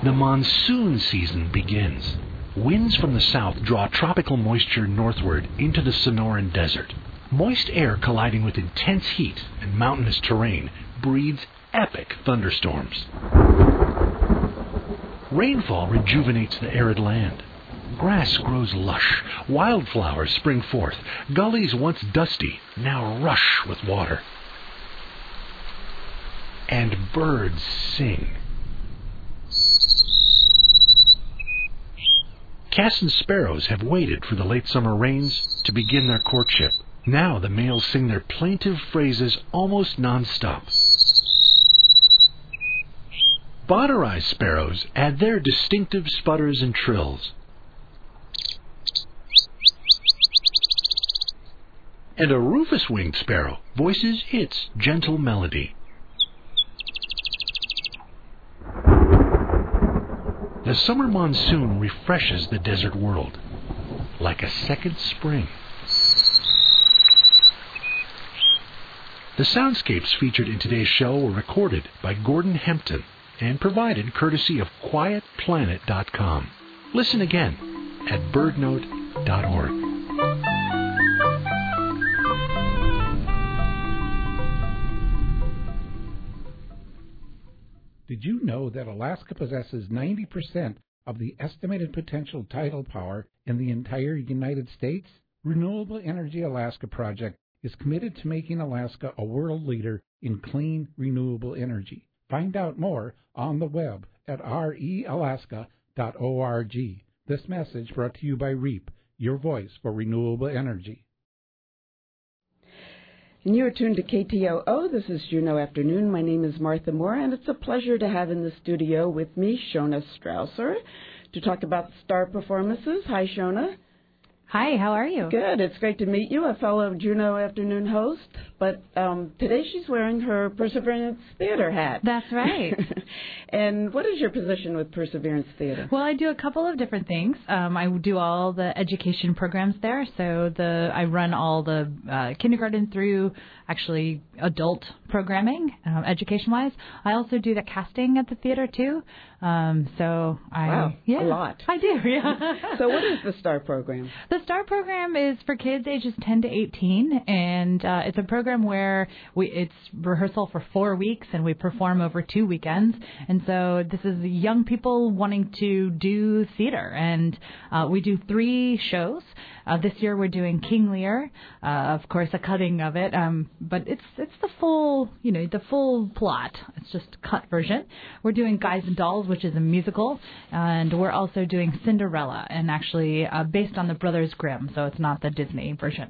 the monsoon season begins. Winds from the south draw tropical moisture northward into the Sonoran Desert. Moist air colliding with intense heat and mountainous terrain breeds epic thunderstorms. Rainfall rejuvenates the arid land. Grass grows lush, wildflowers spring forth, gullies once dusty now rush with water. And birds sing. Cassin sparrows have waited for the late summer rains to begin their courtship. Now the males sing their plaintive phrases almost non-stop. Bonarise sparrows add their distinctive sputters and trills. And a rufous-winged sparrow voices its gentle melody. The summer monsoon refreshes the desert world like a second spring. The soundscapes featured in today's show were recorded by Gordon Hempton and provided courtesy of quiet planet dot com. Listen again at birdnote dot org. Did you know that Alaska possesses ninety percent of the estimated potential tidal power in the entire United States? Renewable Energy Alaska Project is committed to making Alaska a world leader in clean, renewable energy. Find out more on the web at realaska dot org. This message brought to you by REAP, your voice for renewable energy. And you are tuned to K T O O. This is Juneau Afternoon. My name is Martha Moore, and it's a pleasure to have in the studio with me Shona Strausser to talk about star performances. Hi, Shona. Hi, how are you? Good. It's great to meet you, a fellow Juneau Afternoon host. But um, today she's wearing her Perseverance Theater hat. That's right. And what is your position with Perseverance Theater? Well, I do a couple of different things. Um, I do all the education programs there. So the I run all the uh, kindergarten through actually adult programming, um, education-wise. I also do the casting at the theater, too. Um, so I, wow, yeah, a lot. I do, yeah. So what is the STAR program? The STAR program is for kids ages ten to eighteen, and uh, it's a program where we it's rehearsal for four weeks, and we perform over two weekends. And so this is young people wanting to do theater, and uh, we do three shows. Uh, this year we're doing King Lear, uh, of course, a cutting of it, um, but it's it's the full, you know, the full plot. It's just a cut version. We're doing Guys and Dolls, which is a musical, and we're also doing Cinderella, and actually uh, based on the Brothers Grimm, so it's not the Disney version.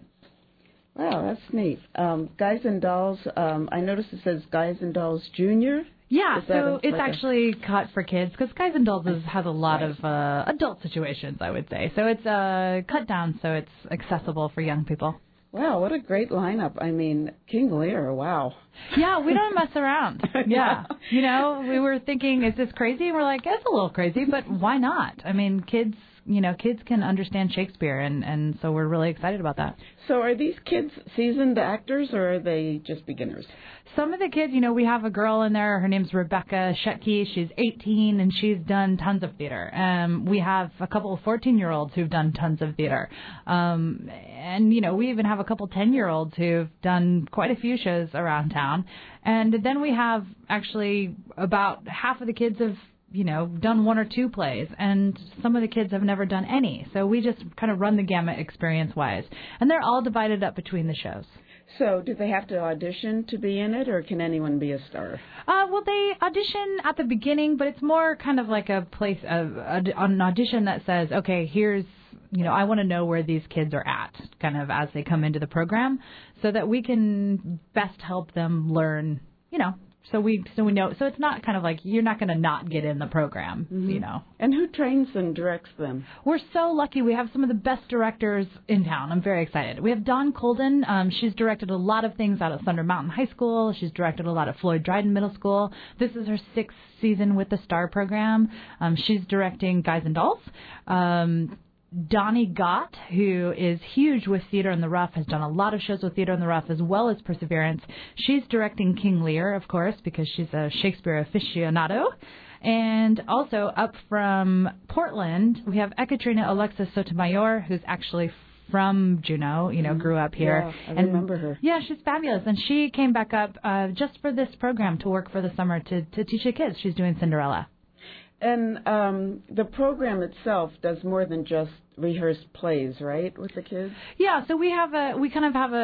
Wow, that's neat. Um, Guys and Dolls, um, I noticed it says Guys and Dolls Junior. Yeah, Is so a, it's like actually a... cut for kids because Guys and Dolls is, has a lot right. of uh, adult situations, I would say. So it's uh, cut down so it's accessible for young people. Wow, what a great lineup. I mean, King Lear, wow. Yeah, we don't mess around. Yeah. You know, we were thinking, is this crazy? And we're like, it's a little crazy, but why not? I mean, kids, you know, kids can understand Shakespeare, and, and so we're really excited about that. So are these kids seasoned actors, or are they just beginners? Some of the kids, you know, we have a girl in there. Her name's Rebecca Shetke. She's eighteen, and she's done tons of theater. Um, we have a couple of fourteen-year-olds who've done tons of theater. Um, and, you know, we even have a couple ten-year-olds who've done quite a few shows around town. And then we have actually about half of the kids have, you know, done one or two plays, and some of the kids have never done any. So we just kind of run the gamut experience-wise. And they're all divided up between the shows. So do they have to audition to be in it, or can anyone be a star? Uh, well, they audition at the beginning, but it's more kind of like a place, of, a, an audition that says, okay, here's, you know, I want to know where these kids are at, kind of as they come into the program, so that we can best help them learn, you know, So we so we know. So it's not kind of like you're not going to not get in the program, mm-hmm. you know. And who trains and directs them? We're so lucky. We have some of the best directors in town. I'm very excited. We have Dawn Colden. Um, she's directed a lot of things out at Thunder Mountain High School. She's directed a lot at Floyd Dryden Middle School. This is her sixth season with the STAR program. Um, she's directing Guys and Dolls. Um, Donnie Gott, who is huge with Theater in the Rough, has done a lot of shows with Theater in the Rough as well as Perseverance. She's directing King Lear, of course, because she's a Shakespeare aficionado. And also up from Portland, we have Ekaterina Alexis Sotomayor, who's actually from Juneau, you know, grew up here. Yeah, I and, remember her. Yeah, she's fabulous. And she came back up uh, just for this program to work for the summer to, to teach the kids. She's doing Cinderella. And um, the program itself does more than just rehearse plays, right, with the kids? Yeah, so we have a we kind of have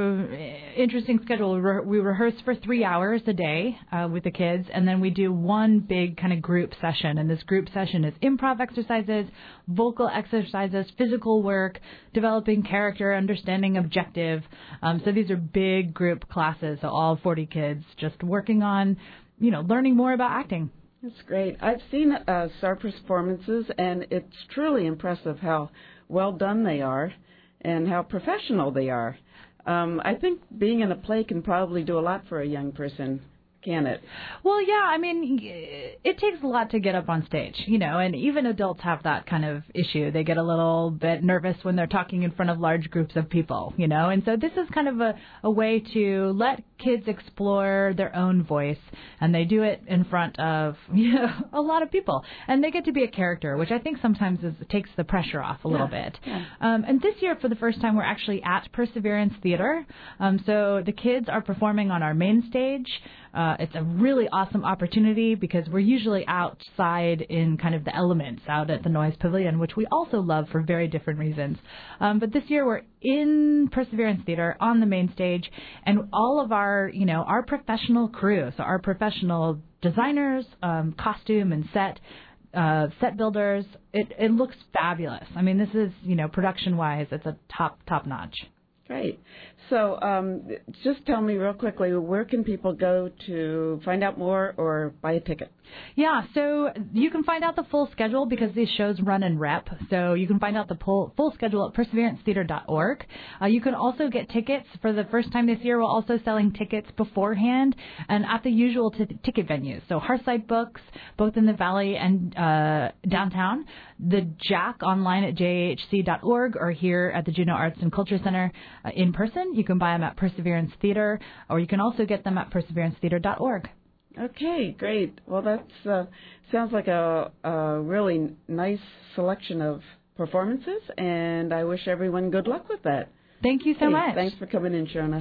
a interesting schedule. We, re- we rehearse for three hours a day uh, with the kids, and then we do one big kind of group session. And this group session is improv exercises, vocal exercises, physical work, developing character, understanding objective. Um, so these are big group classes. So all forty kids just working on, you know, learning more about acting. That's great. I've seen uh, S A R performances, and it's truly impressive how well done they are and how professional they are. Um, I think being in a play can probably do a lot for a young person, can it? Well, yeah, I mean, it takes a lot to get up on stage, you know, and even adults have that kind of issue. They get a little bit nervous when they're talking in front of large groups of people, you know, and so this is kind of a, a way to let kids explore their own voice, and they do it in front of, you know, a lot of people, and they get to be a character, which I think sometimes is, takes the pressure off a little yeah. bit. Yeah. Um, and this year, for the first time, we're actually at Perseverance Theater, um, so the kids are performing on our main stage. Uh, it's a really awesome opportunity because we're usually outside in kind of the elements out at the Noise Pavilion, which we also love for very different reasons. Um, but this year we're in Perseverance Theater on the main stage, and all of our, you know, our professional crew, so our professional designers, um, costume and set, uh, set builders, it, it looks fabulous. I mean, this is, you know, production-wise, it's a top, top notch. Great. So um, just tell me real quickly, where can people go to find out more or buy a ticket? Yeah, so you can find out the full schedule because these shows run in rep. So you can find out the full, full schedule at perseverance theater dot org. Uh, you can also get tickets. For the first time this year, we're also selling tickets beforehand and at the usual t- ticket venues. So Hearthside Books, both in the Valley and uh, downtown. The Jack online at j h c dot org or here at the Juneau Arts and Culture Center uh, in person. You can buy them at Perseverance Theater, or you can also get them at perseverance theater dot org. Okay, great. Well, that uh, sounds like a, a really nice selection of performances, and I wish everyone good luck with that. Thank you so hey, much. Thanks for coming in, Shona.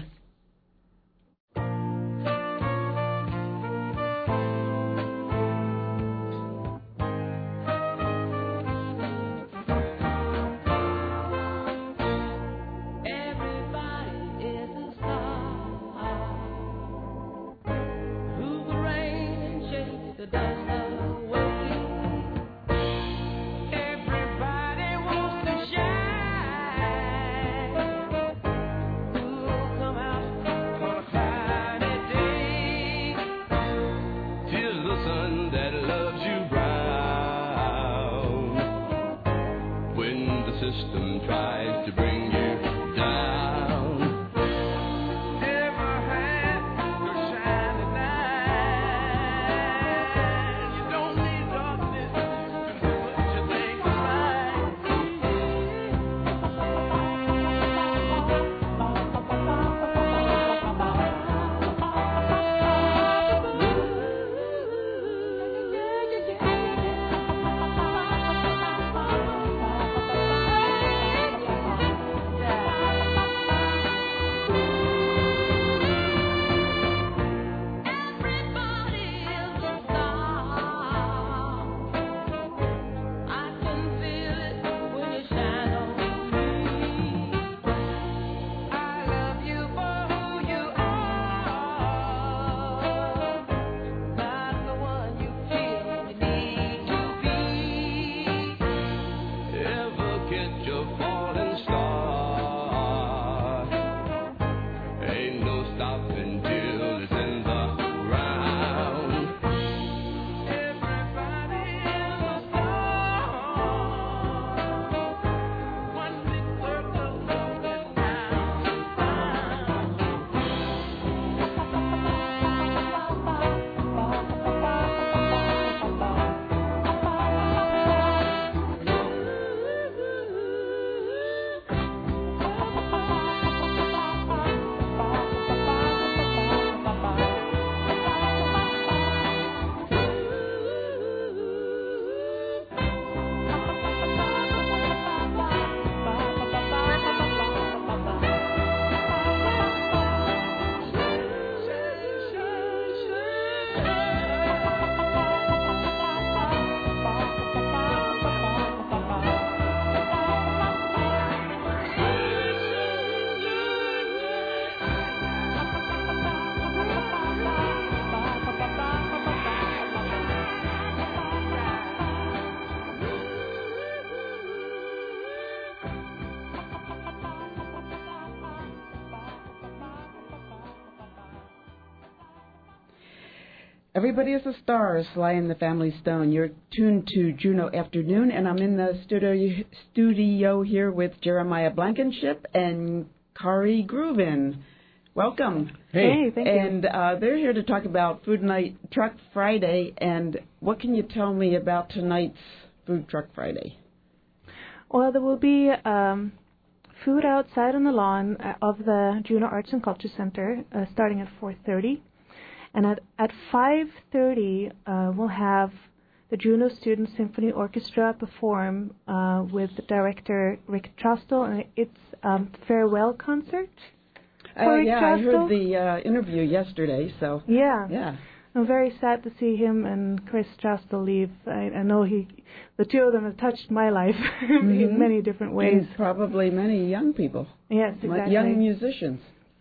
Everybody is a star, Sly and the Family Stone. You're tuned to Juneau Afternoon, and I'm in the studio, studio here with Jeremiah Blankenship and Kari Gruvin. Welcome. Hey, hey thank you. And uh, they're here to talk about Food Night Truck Friday. And what can you tell me about tonight's Food Truck Friday? Well, there will be um, food outside on the lawn of the Juneau Arts and Culture Center uh, starting at four thirty. And at, at five thirty, uh, we'll have the Juneau Student Symphony Orchestra perform uh, with director Rick Trostel, and it's a um, farewell concert. Uh, yeah, I heard the uh, interview yesterday, so... Yeah. Yeah. I'm very sad to see him and Chris Trostel leave. I, I know he, the two of them have touched my life mm-hmm. in many different ways. And probably many young people. Yes, exactly. Young musicians.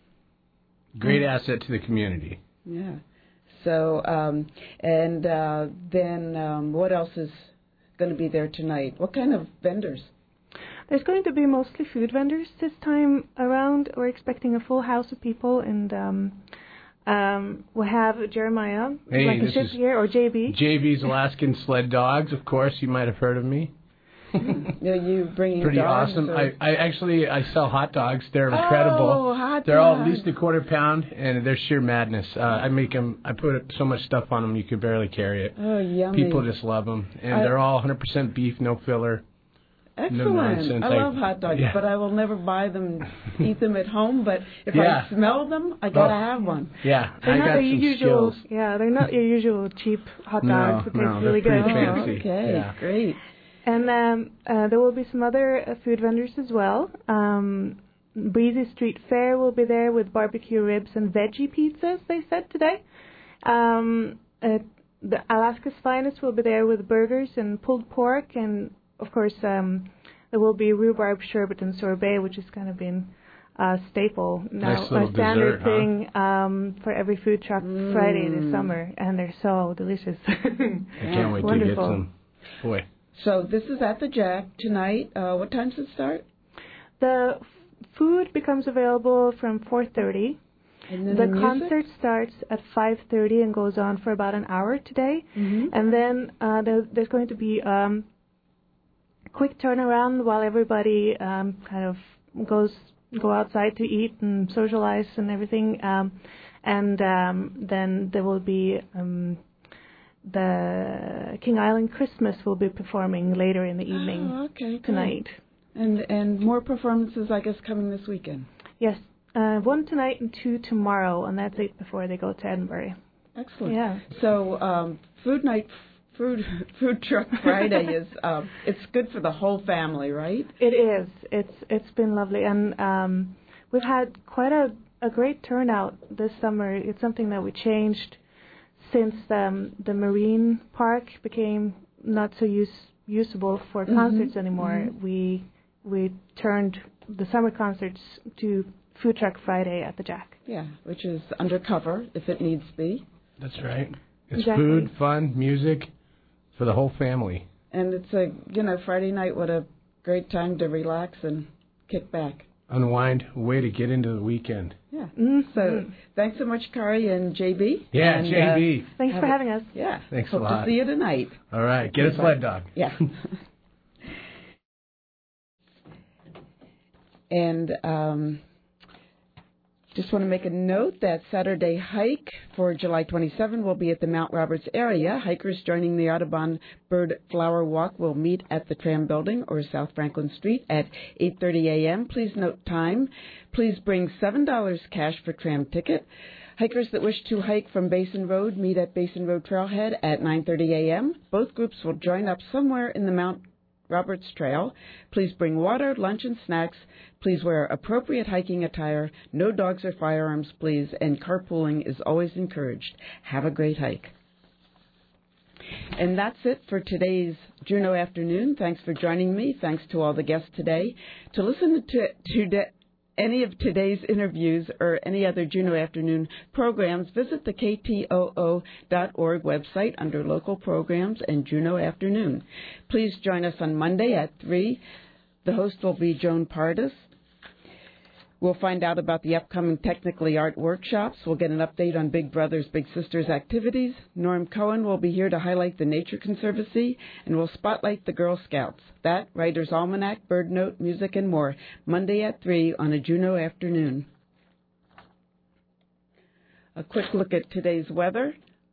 Great asset to the community. Yeah. So, um, and uh, then um, what else is going to be there tonight? What kind of vendors? There's going to be mostly food vendors this time around. We're expecting a full house of people, and um, um, we'll have Jeremiah hey, Blankenship here, or J B. J B's Alaskan Sled Dogs, of course. You might have heard of me. Are you bringing Pretty dogs? awesome. Or? I, I actually I sell hot dogs. They're incredible. Oh, hot They're all dogs. at least a quarter pound, and they're sheer madness. Uh, I make them. I put so much stuff on them you can barely carry it. Oh, yummy! People just love them, and I, they're all one hundred percent beef, no filler. Excellent. No nonsense. I love hot dogs, yeah. but I will never buy them, eat them at home. But if yeah. I smell them, I gotta oh. have one. Yeah, they're I not got the some usual, skills. Yeah, they're not your usual cheap hot dogs. No, They no, taste really they're good. pretty fancy. Oh, okay, yeah. great. And um, uh, there will be some other uh, food vendors as well. Um, Breezy Street Fair will be there with barbecue ribs and veggie pizzas, they said today. Um, uh, the Alaska's Finest will be there with burgers and pulled pork, and of course um, there will be rhubarb sherbet and sorbet, which has kind of been a staple now, nice a standard dessert, thing huh? um, for every food truck mm. Friday this summer, and they're so delicious. I can't wait Wonderful. to get some. Boy. So this is at the Jack tonight. Uh, what time does it start? The f- food becomes available from four thirty. And then the the concert starts at five thirty and goes on for about an hour today. Mm-hmm. And then uh, there, there's going to be um, a quick turnaround while everybody um, kind of goes go outside to eat and socialize and everything. Um, and um, then there will be... Um, the King Island Christmas will be performing later in the evening oh, okay, tonight. And and more performances, I guess, coming this weekend. Yes, uh, one tonight and two tomorrow, and that's it before they go to Edinburgh. Excellent. Yeah. So um, Food Night, Food Food Truck Friday is um, it's good for the whole family, right? It is. It's it's been lovely, and um, we've had quite a a great turnout this summer. It's something that we changed since um, the marine park became not so use, usable for mm-hmm. concerts anymore. Mm-hmm. We we turned the summer concerts to Food Truck Friday at the Jack. Yeah, which is undercover if it needs be. That's right. It's exactly. food, fun, music for the whole family. And it's a, you know, Friday night, what a great time to relax and kick back. Unwind, way to get into the weekend. Yeah. Mm-hmm. So thanks so much, Kari and J B. Yeah, and, J B. Uh, thanks for it. having us. Yeah. Thanks Hope a lot. to see you tonight. All right. Get a sled dog. Yeah. And um, just want to make a note that Saturday hike for July twenty-seventh will be at the Mount Roberts area. Hikers joining the Audubon Bird Flower Walk will meet at the Tram Building or South Franklin Street at eight thirty a.m. Please note time. Please bring seven dollars cash for tram ticket. Hikers that wish to hike from Basin Road meet at Basin Road Trailhead at nine thirty a.m. Both groups will join up somewhere in the Mount Roberts Trail. Please bring water, lunch, and snacks. Please wear appropriate hiking attire. No dogs or firearms, please. And carpooling is always encouraged. Have a great hike. And that's it for today's Juneau Afternoon. Thanks for joining me. Thanks to all the guests today. To listen to, to de- any of today's interviews or any other Juneau Afternoon programs, visit the K T O O dot org website under Local Programs and Juneau Afternoon. Please join us on Monday at three. The host will be Joan Pardis. We'll find out about the upcoming Technically Art workshops. We'll get an update on Big Brothers Big Sisters activities. Norm Cohen will be here to highlight the Nature Conservancy, and we'll spotlight the Girl Scouts. That, Writer's Almanac, Bird Note, music, and more, Monday at three on a Juneau afternoon. A quick look at today's weather.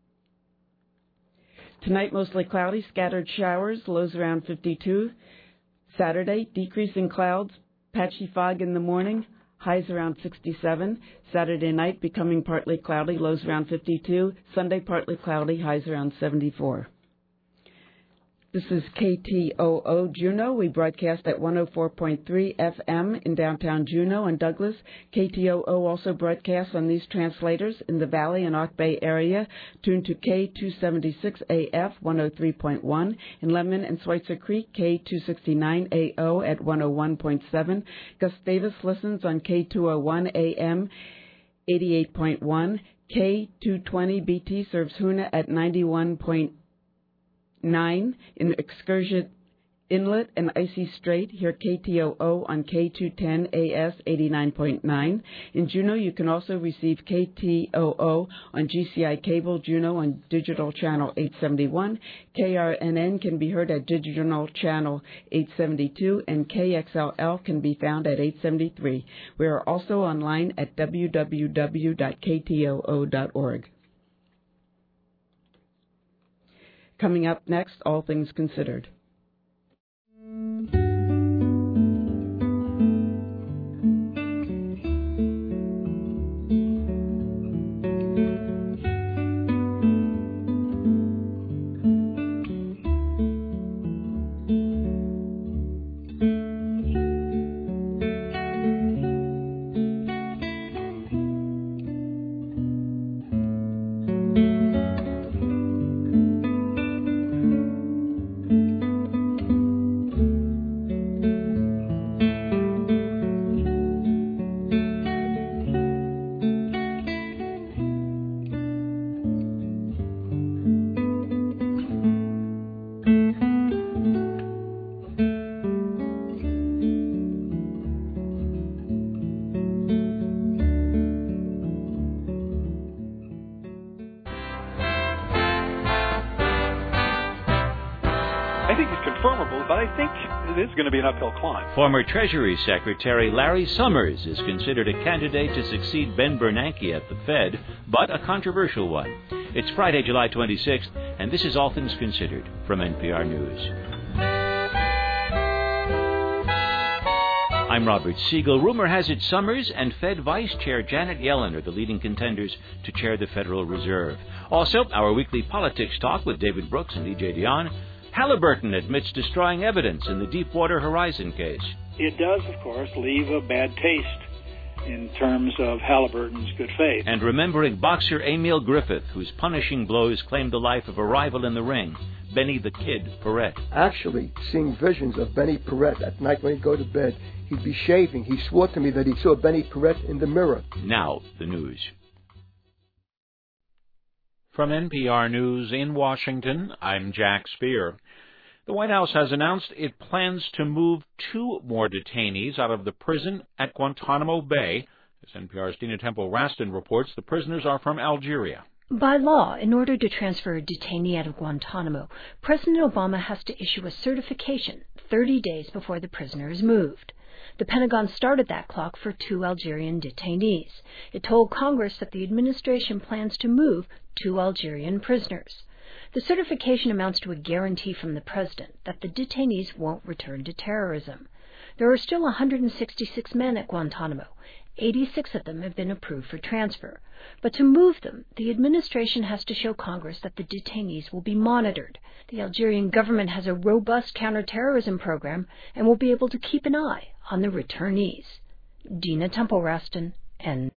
Tonight, mostly cloudy, scattered showers, lows around fifty-two. Saturday, decreasing clouds, patchy fog in the morning, highs around sixty-seven. Saturday night, becoming partly cloudy, lows around fifty-two. Sunday, partly cloudy, highs around seventy-four. This is K T O O Juneau. We broadcast at one oh four point three F M in downtown Juneau and Douglas. K T O O also broadcasts on these translators in the Valley and Ark Bay area. Tuned to K two seventy-six A F one oh three point one. In Lemon and Schweitzer Creek, K two sixty-nine A O at one oh one point seven. Gustavus listens on K two oh one A M eighty-eight point one. K two twenty B T serves Hoonah at ninety-one point nine in Excursion Inlet and Icy Strait. Hear K T O O on K two ten A S eighty-nine point nine. In Juneau, you can also receive K T O O on G C I Cable Juneau on Digital Channel eight seventy-one. K R N N can be heard at Digital Channel eight seventy-two, and K X L L can be found at eight seventy-three. We are also online at w w w dot k t o o dot org. Coming up next, All Things Considered. It is going to be an uphill climb. Former Treasury Secretary Larry Summers is considered a candidate to succeed Ben Bernanke at the Fed, but a controversial one. It's Friday, July twenty-sixth, and this is All Things Considered from N P R News. I'm Robert Siegel. Rumor has it Summers and Fed Vice Chair Janet Yellen are the leading contenders to chair the Federal Reserve. Also, our weekly politics talk with David Brooks and E J Dionne. Halliburton admits destroying evidence in the Deepwater Horizon case. It does, of course, leave a bad taste in terms of Halliburton's good faith. And remembering boxer Emil Griffith, whose punishing blows claimed the life of a rival in the ring, Benny the Kid Paret. Actually, seeing visions of Benny Paret at night when he'd go to bed, he'd be shaving. He swore to me that he saw Benny Paret in the mirror. Now, the news. From N P R News in Washington, I'm Jack Speer. The White House has announced it plans to move two more detainees out of the prison at Guantanamo Bay. As N P R's Dina Temple-Raston reports, the prisoners are from Algeria. By law, in order to transfer a detainee out of Guantanamo, President Obama has to issue a certification thirty days before the prisoner is moved. The Pentagon started that clock for two Algerian detainees. It told Congress that the administration plans to move two Algerian prisoners. The certification amounts to a guarantee from the president that the detainees won't return to terrorism. There are still one hundred sixty-six men at Guantanamo. eighty-six of them have been approved for transfer. But to move them, the administration has to show Congress that the detainees will be monitored. The Algerian government has a robust counterterrorism program and will be able to keep an eye on the returnees. Dina Temple-Raston, N